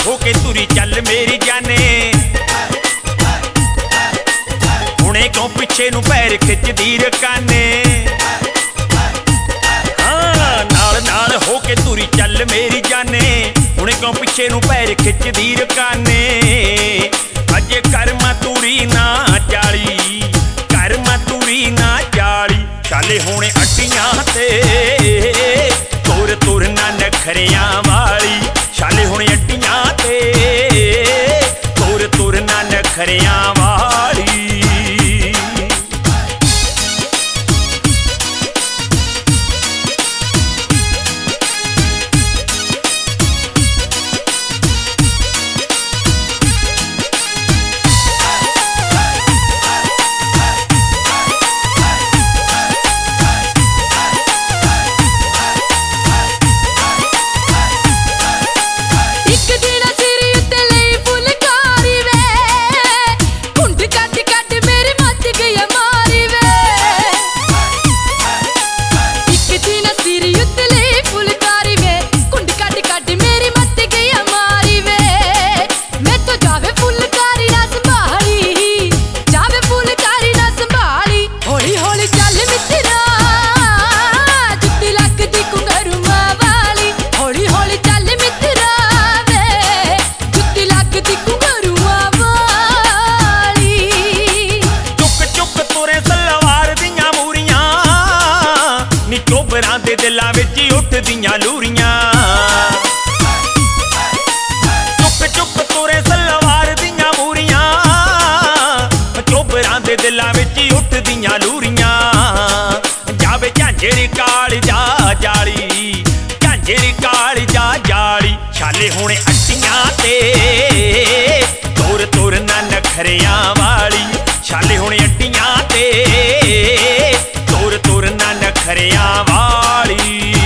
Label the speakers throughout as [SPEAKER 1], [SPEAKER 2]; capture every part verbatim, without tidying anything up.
[SPEAKER 1] होके तुरी चल मेरी जाने, हुणे क्यों पिछे नू पैर खिचदी रकाने। हाँ नाल नाल होके तुरी चल मेरी जाने, हुणे क्यों पिछे नू पैर खिचदी रकाने। अजे कर्मा तुरी ना जाली, कर्मा तुरी ना जाली, चाले हुणे अड्डियां ते तुर तुर ना नखरियां वाली। चाले हुणे अड्डियां ते तुर तुर ना नखरियां वाली। चोबरां दे दिलां विच उठदियां लूरियां, चुक चुक तुरे सलवार दियां मूरियां। चोबरां दे दिलां विच उठदियां लूरियां। जावे झांझर काल जा जाली, झांझर काल जा जाली, छाले हुणे अड्डियां ते तुर तुर ना नखरियां वाली। छाले हुणे अड्डियां ते तुर तुर ना नखरियां वाली।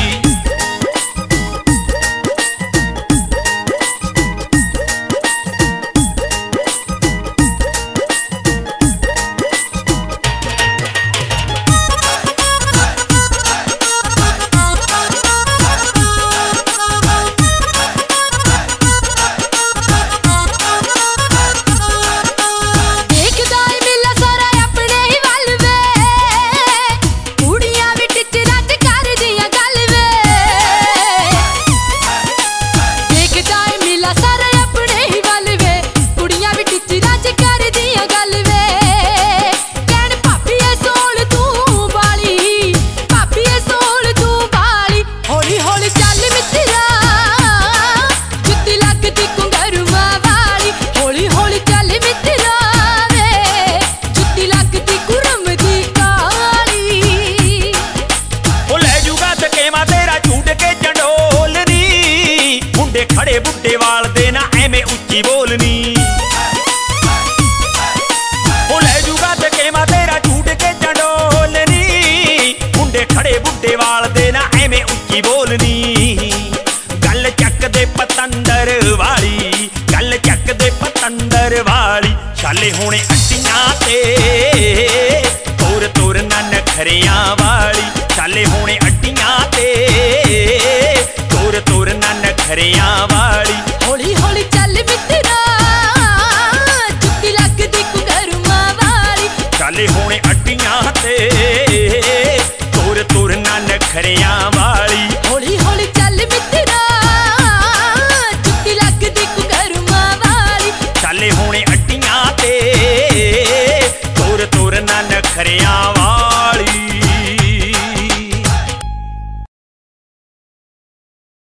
[SPEAKER 1] खड़े बुड्ढे वाल दे ना एवें उच्ची बोलनी, ओ लै जूगा धकेमा तेरा झूठ के चंडोलनी। मुंडे खड़े बुड्ढे वाल दे ना एवें उच्ची बोलनी। गल चक दे पतंदर वाली, गल चक दे पतंदर वाली, छाले हुणे अड्डियां